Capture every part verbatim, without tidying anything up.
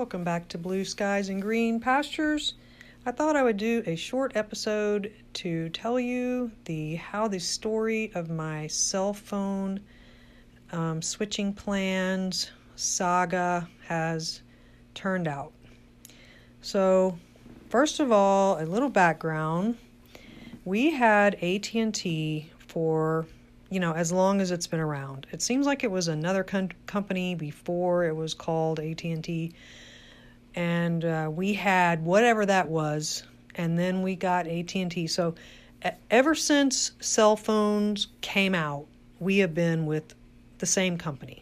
Welcome back to Blue Skies and Green Pastures. I thought I would do a short episode to tell you the how the story of my cell phone um, switching plans saga has turned out. So, first of all, a little background. We had A T and T for, you know, as long as it's been around. It seems like it was another com- company before it was called A T and T. And uh, we had whatever that was, and then we got A T and T. So uh, ever since cell phones came out, we have been with the same company.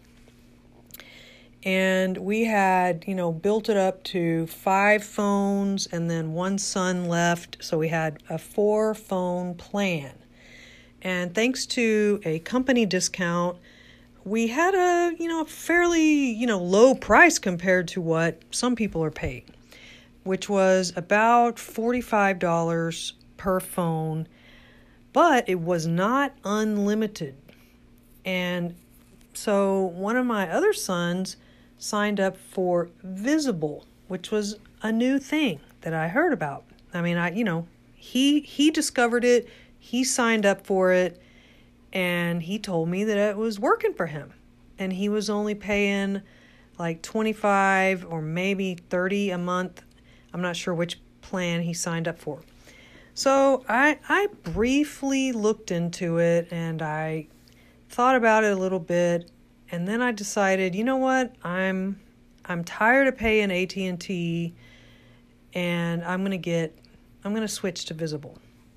And we had, you know, built it up to five phones and then one son left. So we had a four phone plan. And thanks to a company discount, we had a, you know, fairly, you know, low price compared to what some people are paying, which was about forty-five dollars per phone, but it was not unlimited. And so one of my other sons signed up for Visible, which was a new thing that I heard about. I mean, I, you know, he, he discovered it, he signed up for it, and he told me that it was working for him. And he was only paying like twenty-five or maybe thirty a month. I'm not sure which plan he signed up for. So I, I briefly looked into it and I thought about it a little bit. And then I decided, you know what, I'm I'm tired of paying A T and T, and I'm gonna get I'm gonna switch to Visible.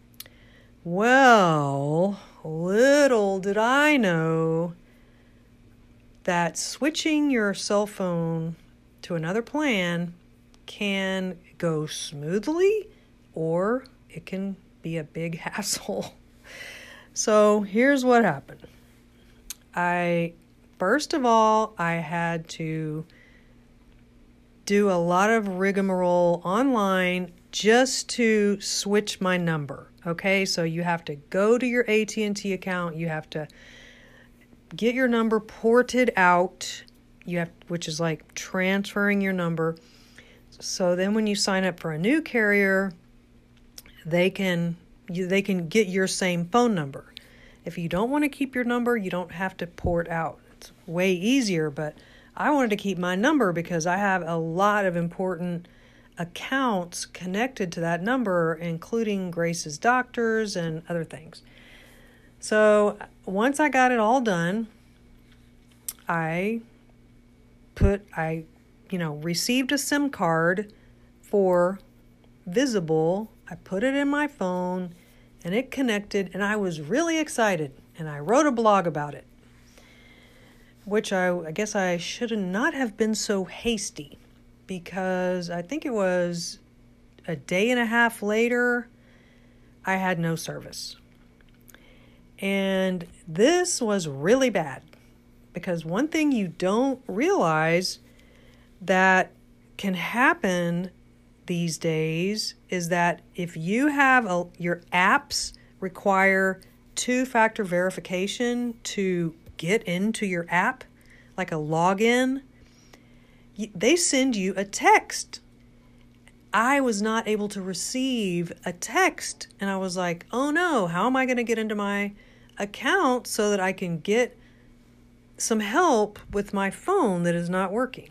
Well, little did I know that switching your cell phone to another plan can go smoothly, or it can be a big hassle. So here's what happened. I First of all, I had to do a lot of rigmarole online just to switch my number. Okay, so you have to go to your A T and T account. You have to get your number ported out. You have, which is like transferring your number. So then, when you sign up for a new carrier, they can you, they can get your same phone number. If you don't want to keep your number, you don't have to port out. It's way easier, but I wanted to keep my number because I have a lot of important accounts connected to that number, including Grace's doctors and other things. So once I got it all done, I put, I, you know, received a SIM card for Visible. I put it in my phone and it connected, and I was really excited, and I wrote a blog about it, which I, I guess I should not have been so hasty, because I think it was a day and a half later, I had no service. And this was really bad, because one thing you don't realize that can happen these days is that if you have a, your apps require two-factor verification to get into your app, like a login, they send you a text. I was not able to receive a text, and I was like, oh no, how am I going to get into my account so that I can get some help with my phone that is not working?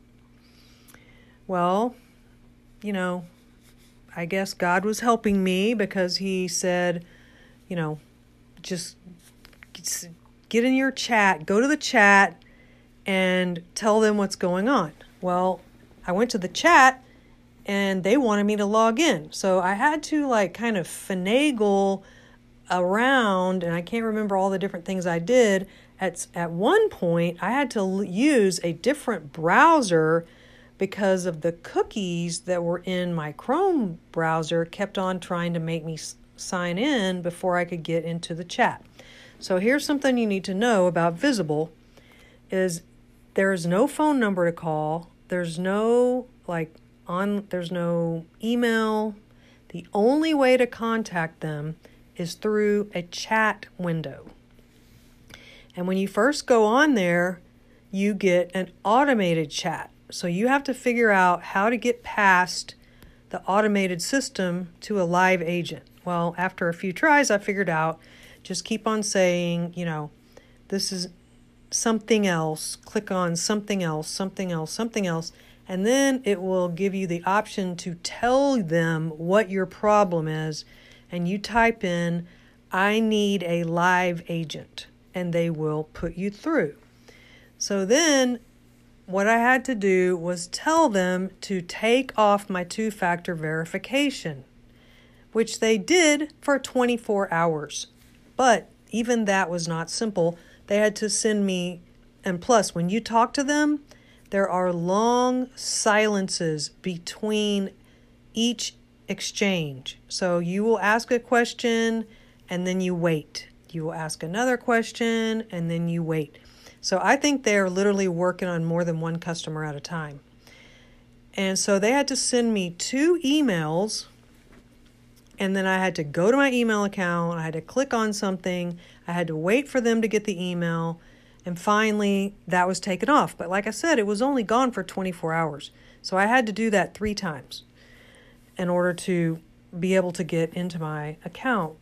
Well, you know, I guess God was helping me, because he said, you know, just get in your chat, go to the chat and tell them what's going on. Well, I went to the chat and they wanted me to log in. So I had to like kind of finagle around, and I can't remember all the different things I did. At, at one point, I had to l- use a different browser because of the cookies that were in my Chrome browser kept on trying to make me s- sign in before I could get into the chat. So here's something you need to know about Visible is there is no phone number to call. There's no like on there's no email. The only way to contact them is through a chat window. And when you first go on there, you get an automated chat. So you have to figure out how to get past the automated system to a live agent. Well, after a few tries, I figured out just keep on saying, you know, this is something else, click on something else, something else, something else, and then it will give you the option to tell them what your problem is, and you type in, I need a live agent, and they will put you through. So then what I had to do was tell them to take off my two-factor verification, which they did for twenty-four hours. But even that was not simple. They had to send me, and plus, when you talk to them, there are long silences between each exchange. So you will ask a question, and then you wait. You will ask another question, and then you wait. So I think they're literally working on more than one customer at a time. And so they had to send me two emails, and then I had to go to my email account. I had to click on something. I had to wait for them to get the email. And finally, that was taken off. But like I said, it was only gone for twenty-four hours. So I had to do that three times in order to be able to get into my account.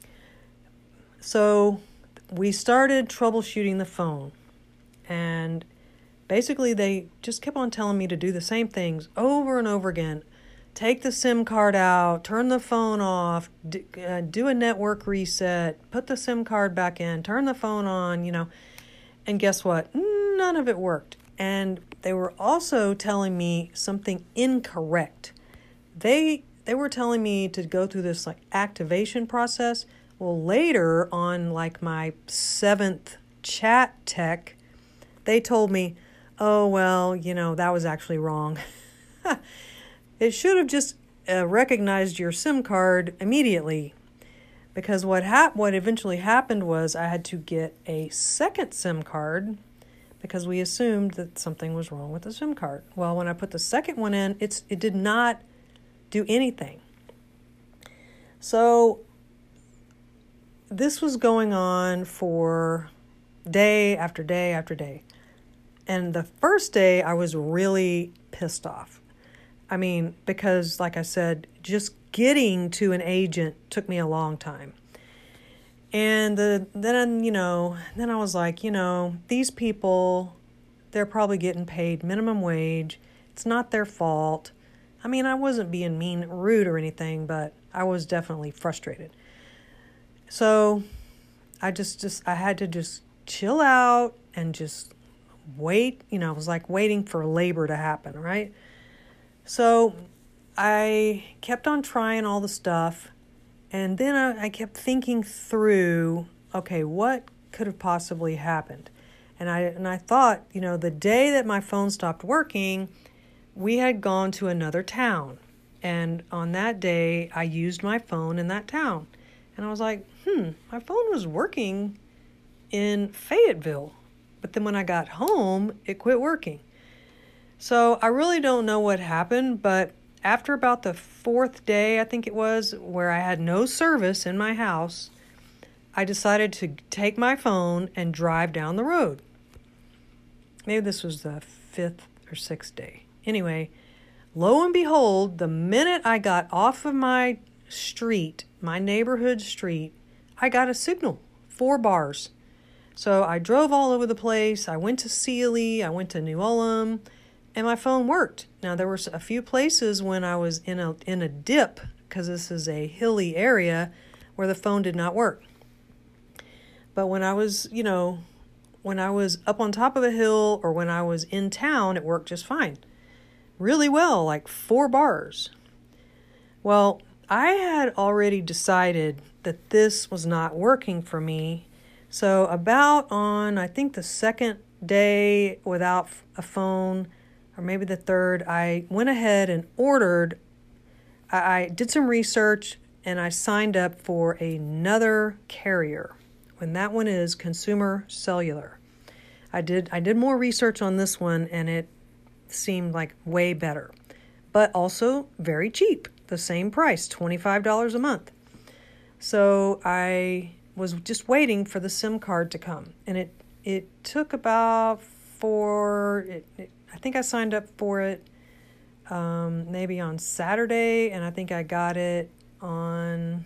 So we started troubleshooting the phone. And basically, they just kept on telling me to do the same things over and over again. Take the SIM card out, turn the phone off, do, uh, do a network reset, put the SIM card back in, turn the phone on, you know. And guess what? None of it worked. And they were also telling me something incorrect. They they were telling me to go through this like activation process. Well, later on, like my seventh chat tech, they told me, oh, well, you know, that was actually wrong. It should have just uh, recognized your SIM card immediately. Because what hap- what eventually happened was I had to get a second SIM card because we assumed that something was wrong with the SIM card. Well, when I put the second one in, it's it did not do anything. So this was going on for day after day after day. And the first day I was really pissed off. I mean, because like I said, just getting to an agent took me a long time. And the, then, you know, then I was like, you know, these people, they're probably getting paid minimum wage. It's not their fault. I mean, I wasn't being mean, rude or anything, but I was definitely frustrated. So I just, just, I had to just chill out and just wait. You know, it was like waiting for labor to happen, right? So I kept on trying all the stuff, and then I, I kept thinking through, okay, what could have possibly happened? And I and I thought, you know, the day that my phone stopped working, we had gone to another town. And on that day, I used my phone in that town. And I was like, hmm, my phone was working in Fayetteville. But then when I got home, it quit working. So I really don't know what happened, but after about the fourth day, I think it was, where I had no service in my house, I decided to take my phone and drive down the road. Maybe this was the fifth or sixth day. Anyway, lo and behold, the minute I got off of my street, my neighborhood street, I got a signal, four bars. So I drove all over the place. I went to Sealy, I went to New Ulm, and my phone worked. Now, there were a few places when I was in a in a dip, because this is a hilly area, where the phone did not work. But when I was, you know, when I was up on top of a hill or when I was in town, it worked just fine. Really well, like four bars. Well, I had already decided that this was not working for me. So about on, I think, the second day without a phone, or maybe the third, I went ahead and ordered, I, I did some research, and I signed up for another carrier. And that one is Consumer Cellular. I did I did more research on this one, and it seemed like way better. But also very cheap, the same price, twenty-five dollars a month. So I was just waiting for the SIM card to come. And it, it took about four, it, it, I think I signed up for it um, maybe on Saturday, and I think I got it on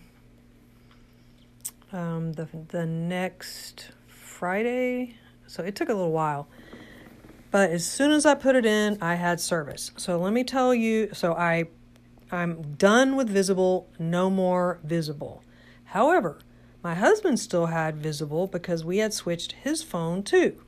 um, the the next Friday. So it took a little while. But as soon as I put it in, I had service. So let me tell you, so I, I'm done with Visible, no more Visible. However, my husband still had Visible because we had switched his phone too.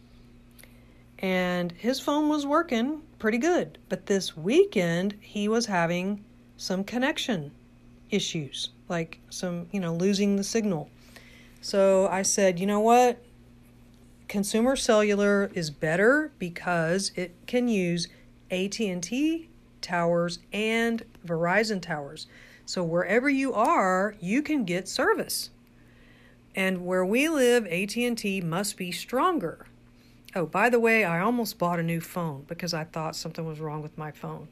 And his phone was working pretty good. But this weekend, he was having some connection issues, like some, you know, losing the signal. So I said, you know what? Consumer Cellular is better because it can use A T and T towers and Verizon towers. So wherever you are, you can get service. And where we live, A T and T must be stronger. Oh, by the way, I almost bought a new phone because I thought something was wrong with my phone.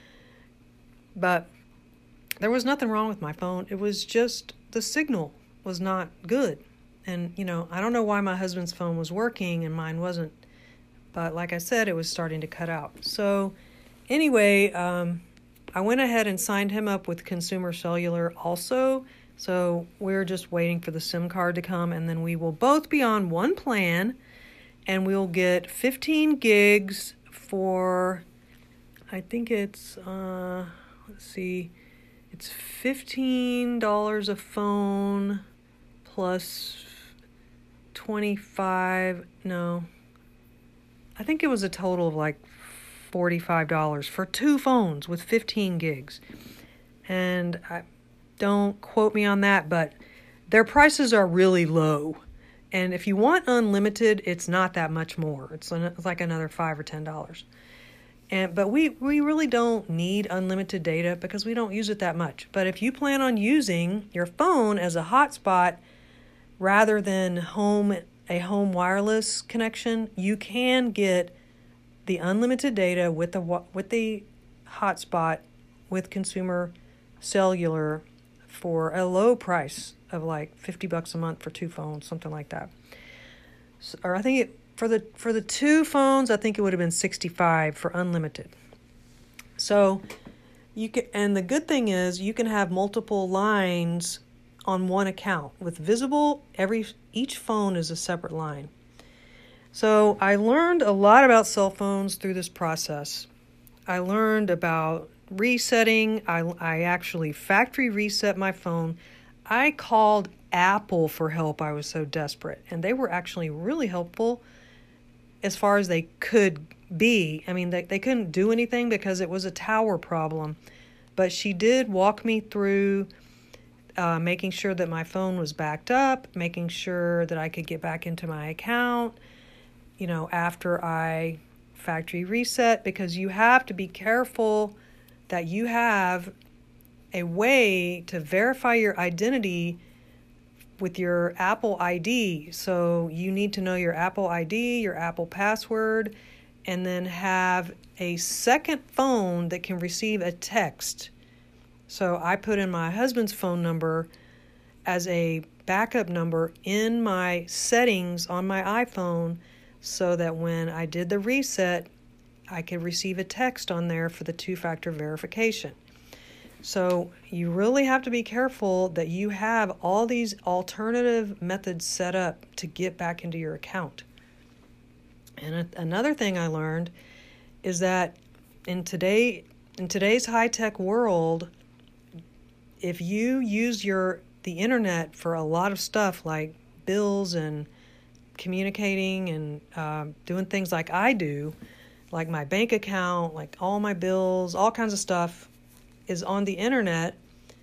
But there was nothing wrong with my phone. It was just the signal was not good. And, you know, I don't know why my husband's phone was working and mine wasn't. But like I said, it was starting to cut out. So anyway, um, I went ahead and signed him up with Consumer Cellular also. So we're just waiting for the SIM card to come, and then we will both be on one plan, and we'll get fifteen gigs for, I think it's, uh, let's see, it's fifteen dollars a phone plus twenty-five, no, I think it was a total of like forty-five dollars for two phones with fifteen gigs. And I don't quote me on that, but their prices are really low. And if you want unlimited, it's not that much more. It's like another five or ten dollars. And but we, we really don't need unlimited data because we don't use it that much. But if you plan on using your phone as a hotspot rather than home a home wireless connection, you can get the unlimited data with the with the hotspot with Consumer Cellular for a low price of like fifty bucks a month for two phones, something like that. So, or I think it for the for the two phones, I think it would have been sixty-five for unlimited. So you can, and the good thing is you can have multiple lines on one account. With Visible, every each phone is a separate line. So I learned a lot about cell phones through this process. I learned about resetting. I, I actually factory reset my phone. I called Apple for help. I was so desperate. And they were actually really helpful as far as they could be. I mean, they, they couldn't do anything because it was a tower problem. But she did walk me through Uh, making sure that my phone was backed up, making sure that I could get back into my account, you know, after I factory reset, because you have to be careful that you have a way to verify your identity with your Apple I D. So you need to know your Apple I D, your Apple password, and then have a second phone that can receive a text. So I put in my husband's phone number as a backup number in my settings on my iPhone so that when I did the reset, I could receive a text on there for the two-factor verification. So you really have to be careful that you have all these alternative methods set up to get back into your account. And a- another thing I learned is that in today, in today's high-tech world, if you use your the internet for a lot of stuff like bills and communicating and uh, doing things like I do, like my bank account, like all my bills, all kinds of stuff is on the internet,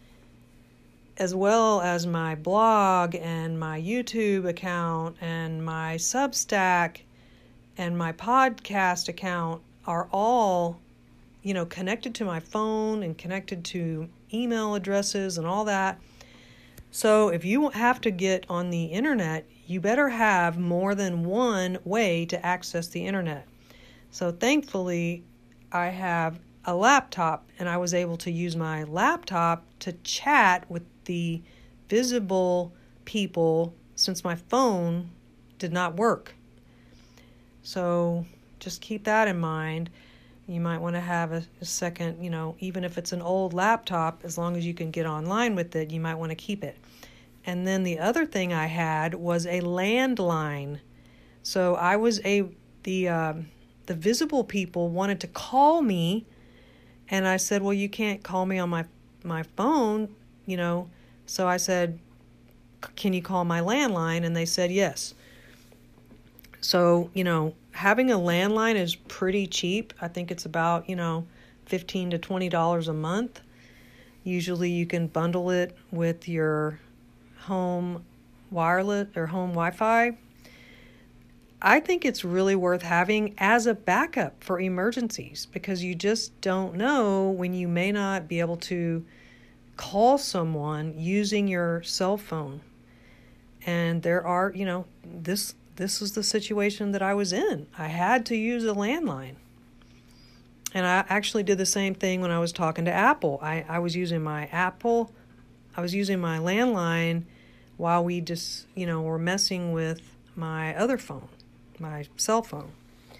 as well as my blog and my YouTube account and my Substack and my podcast account are all, you know, connected to my phone and connected to email addresses and all that. So if you have to get on the internet, you better have more than one way to access the internet. So thankfully, I have a laptop, and I was able to use my laptop to chat with the Visible people since my phone did not work. So just keep that in mind. You might want to have a, a second, you know, even if it's an old laptop, as long as you can get online with it, you might want to keep it. And then the other thing I had was a landline. So I was a, the, um, the Visible people wanted to call me, and I said, well, you can't call me on my, my phone, you know. So I said, can you call my landline? And they said yes. So, you know, having a landline is pretty cheap. I think it's about, you know, fifteen to twenty dollars a month. Usually you can bundle it with your home wireless or home Wi-Fi. I think it's really worth having as a backup for emergencies, because you just don't know when you may not be able to call someone using your cell phone. And there are, you know, this this is the situation that I was in. I had to use a landline. And I actually did the same thing when I was talking to Apple. I, I was using my Apple, I was using my landline while we just, you know, were messing with my other phone, my cell phone.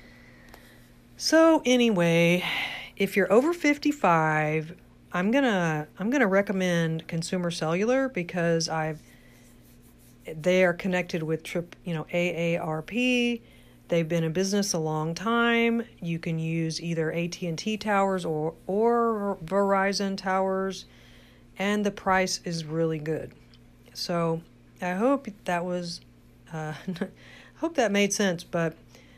So anyway, if you're over fifty-five, I'm gonna I'm gonna recommend Consumer Cellular, because I've they are connected with trip, you know, A A R P. They've been in business a long time. You can use either A T and T towers or or Verizon towers, and the price is really good. So I hope that was, uh, hope that made sense. But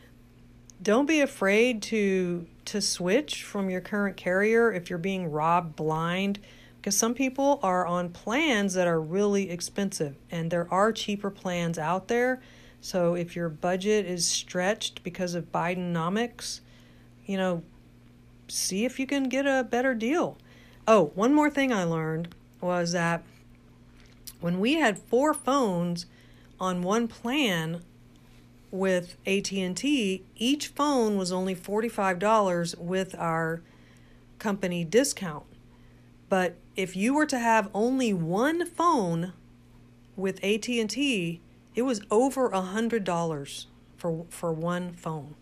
don't be afraid to to switch from your current carrier if you're being robbed blind, because some people are on plans that are really expensive, and there are cheaper plans out there. So if your budget is stretched because of Bidenomics, you know, see if you can get a better deal. Oh, one more thing I learned was that when we had four phones on one plan with A T and T, each phone was only forty-five dollars with our company discount. But if you were to have only one phone with A T and T, it was over one hundred dollars for for one phone.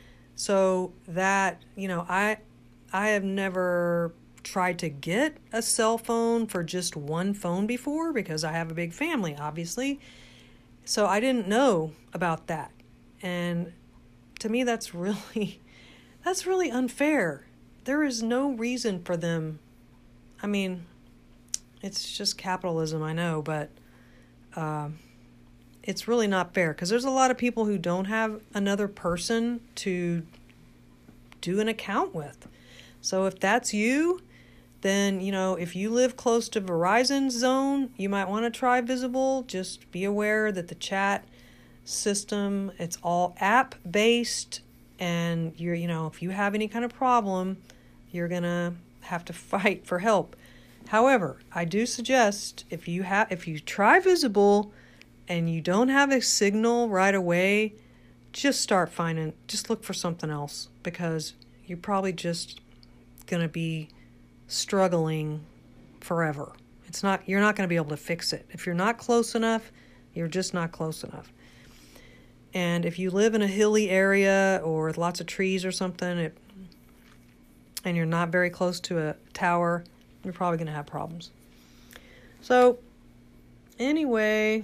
So that, you know, I I have never tried to get a cell phone for just one phone before, because I have a big family, obviously. So I didn't know about that. And to me, that's really, that's really unfair. There is no reason for them. I mean, it's just capitalism, I know, but uh, it's really not fair, because there's a lot of people who don't have another person to do an account with. So if that's you, then, you know, if you live close to Verizon's zone, you might want to try Visible. Just be aware that the chat system, it's all app-based, and you're, you know, if you have any kind of problem, you're going to have to fight for help. However, I do suggest if you have, if you try Visible and you don't have a signal right away, just start finding, just look for something else, because you're probably just going to be struggling forever. It's not, you're not going to be able to fix it. If you're not close enough, you're just not close enough. And if you live in a hilly area or with lots of trees or something, it, and you're not very close to a tower, you're probably going to have problems. So anyway,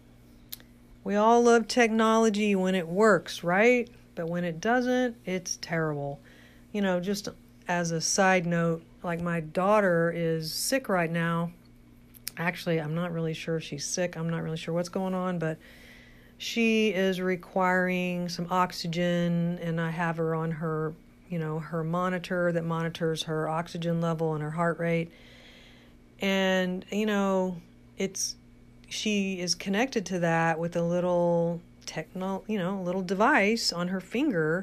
we all love technology when it works, right? But when it doesn't, it's terrible. You know, just as a side note, like my daughter is sick right now. Actually, I'm not really sure she's sick. I'm not really sure what's going on, but she is requiring some oxygen, and I have her on her, you know, her monitor that monitors her oxygen level and her heart rate. And, you know, it's, she is connected to that with a little techno, you know, a little device on her finger.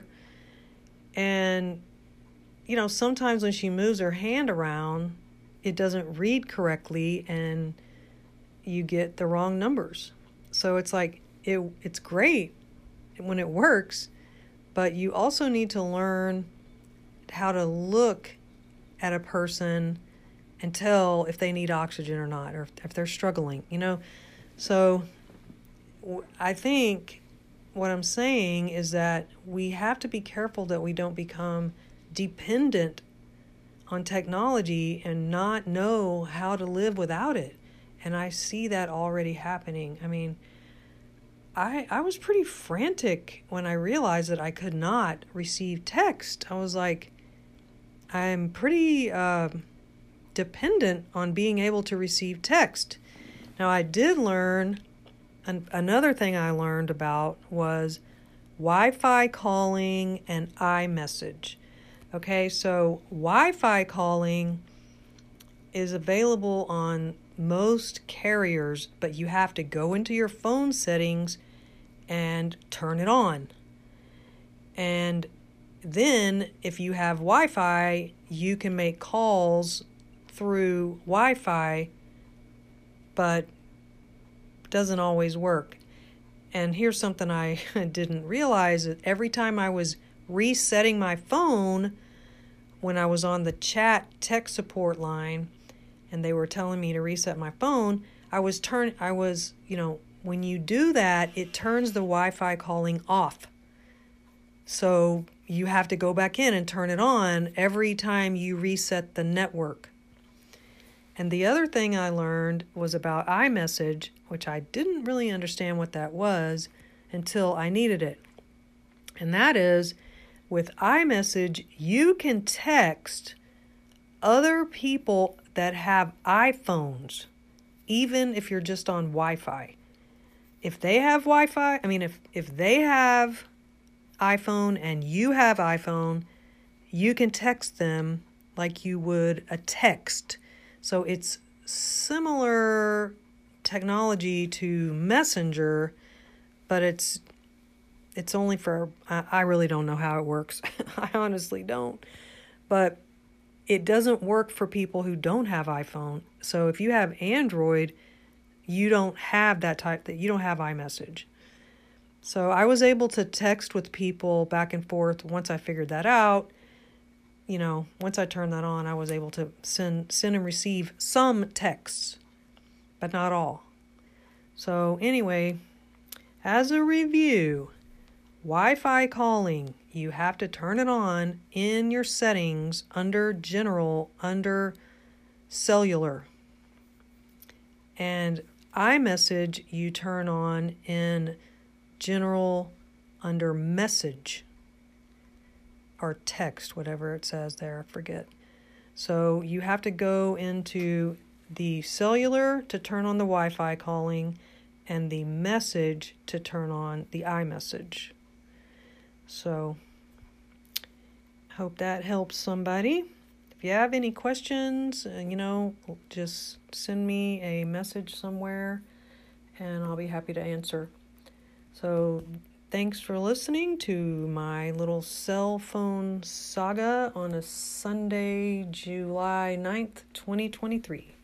And, you know, sometimes when she moves her hand around, it doesn't read correctly and you get the wrong numbers. So it's like, it it's great when it works, but you also need to learn how to look at a person and tell if they need oxygen or not, or if they're struggling, you know. So I think what I'm saying is that we have to be careful that we don't become dependent on technology and not know how to live without it. And I see that already happening. I mean, I I was pretty frantic when I realized that I could not receive text. I was like, I'm pretty uh, dependent on being able to receive text. Now, I did learn, an, another thing I learned about was Wi-Fi calling and iMessage. Okay, so Wi-Fi calling is available on most carriers, but you have to go into your phone settings and turn it on. And then if you have Wi-Fi, you can make calls through Wi-Fi, but it doesn't always work. And here's something I didn't realize, that every time I was resetting my phone when I was on the chat tech support line and they were telling me to reset my phone, I was turn I was, you know, when you do that, it turns the Wi-Fi calling off. So you have to go back in and turn it on every time you reset the network. And the other thing I learned was about iMessage, which I didn't really understand what that was until I needed it. And that is, with iMessage, you can text other people that have iPhones, even if you're just on Wi-Fi. If they have Wi-Fi, I mean, if, if they have iPhone and you have iPhone, you can text them like you would a text. So it's similar technology to Messenger, but it's it's only for, I, I really don't know how it works. I honestly don't. But it doesn't work for people who don't have iPhone. So if you have Android, you don't have that type, that you don't have iMessage. So I was able to text with people back and forth once I figured that out. You know, once I turned that on, I was able to send send and receive some texts, but not all. So anyway, as a review, Wi-Fi calling, you have to turn it on in your settings under General, under Cellular. And iMessage, you turn on in General under Message or Text, whatever it says there, I forget. So you have to go into the Cellular to turn on the Wi-Fi calling and the Message to turn on the iMessage. So, hope that helps somebody. If you have any questions, you know, just send me a message somewhere and I'll be happy to answer. So, thanks for listening to my little cell phone saga on a Sunday, July ninth, twenty twenty-three.